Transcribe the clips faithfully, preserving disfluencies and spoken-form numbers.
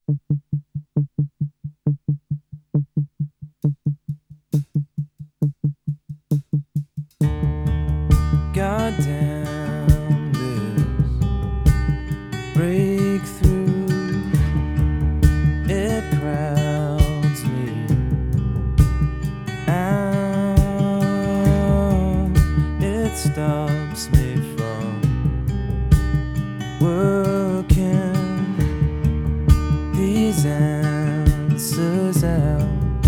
Goddamn this breakthrough, it crowds me out. It stops me from working these answers out.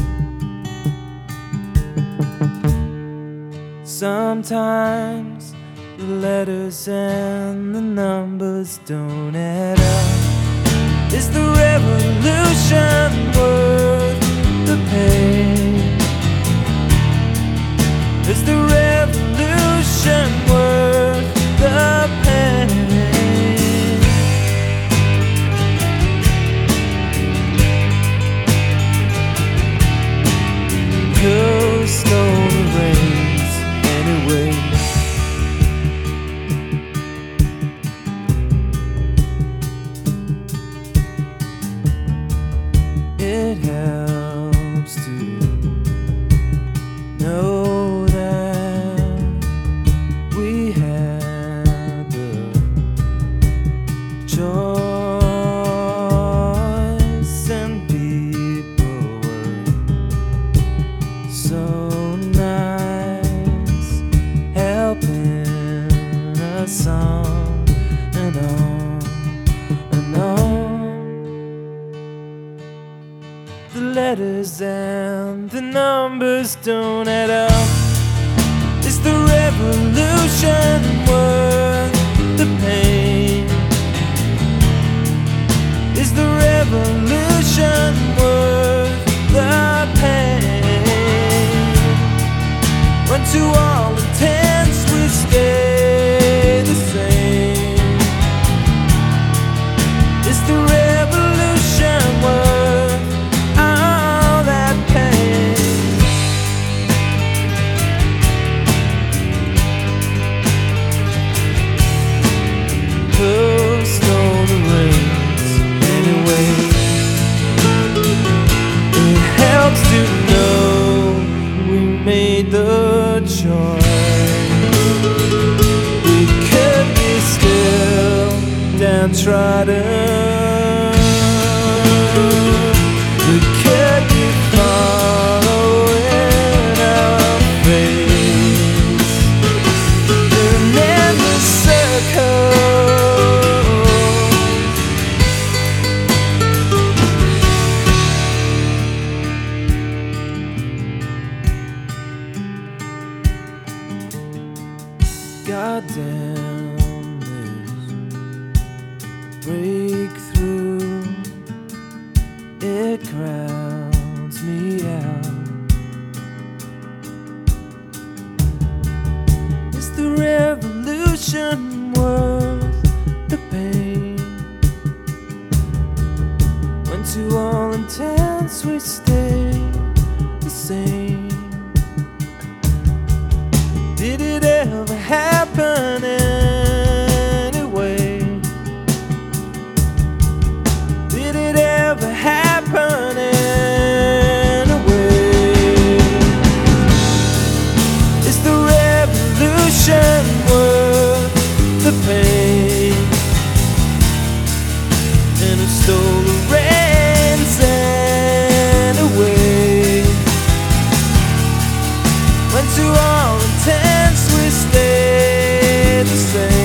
Sometimes the letters and the numbers don't add up. Is the revolution worth the pain? Is the revolution worth the pain? Coast on the rains anyway. It helps to know that we had the choice, and people were so nice, helping us on and on and on. The letters and the numbers don't add up. Is the revolution worth the pain? Is the revolution worth the pain? When to all intents we stay the same. Is the revolution worth all that pain? Coast on the rains anyway. It helps to know we made the choice. We could be still downtrodden. We could be following our fates in endless circles. Goddamn this breakthrough, it crowds me out. Is the revolution worth the pain? When to all intents we stay the same. Did it ever happen anyway? Did it ever happen anyway? Is the revolution worth the pain? And it stole the rains anyway. When to all intents we stay the same.